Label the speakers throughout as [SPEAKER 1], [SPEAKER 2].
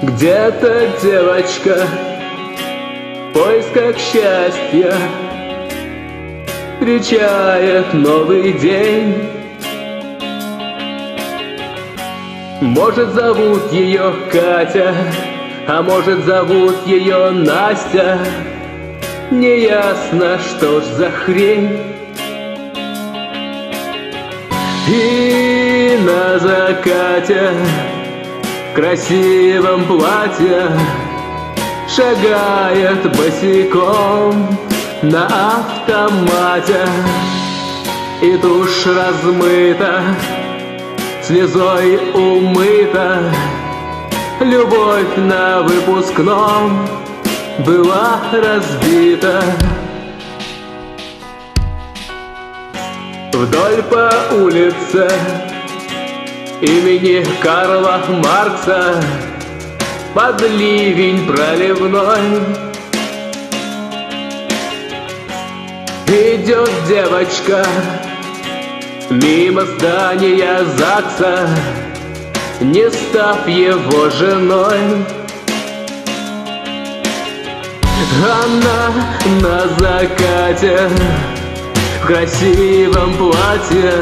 [SPEAKER 1] Где-то девочка в поисках счастья встречает новый день. Может, зовут ее Катя, а может, зовут ее Настя. Неясно, что ж за хрень. И на закате в красивом платье шагает босиком на автомате. И тушь размыта, слезой умыта, любовь на выпускном была разбита. Вдоль по улице имени Карла Маркса под ливень проливной идет девочка мимо здания ЗАГСа, не став его женой. Она на закате в красивом платье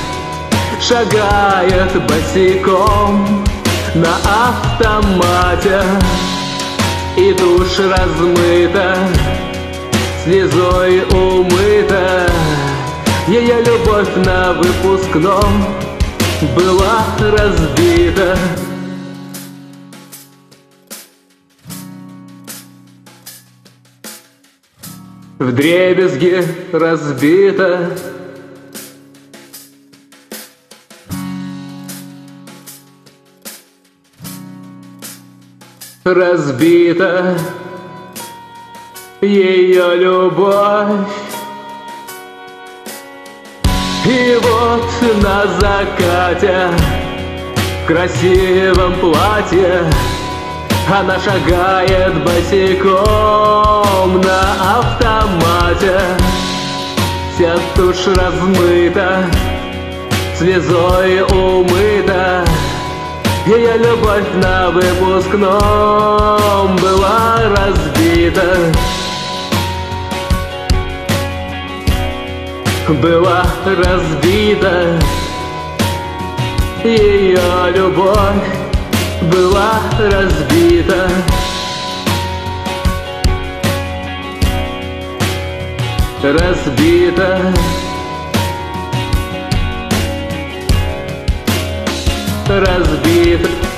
[SPEAKER 1] шагает босиком на автомате. И тушь размыта, слезой умыта, ее любовь на выпускном была разбита. Вдребезги разбита. Разбита ее любовь. И вот на закате в красивом платье она шагает босиком на автомате. Вся тушь размыта, слезой умыта, ее любовь на выпускном была разбита. Была разбита ее любовь, была разбита. Разбита. Разбита.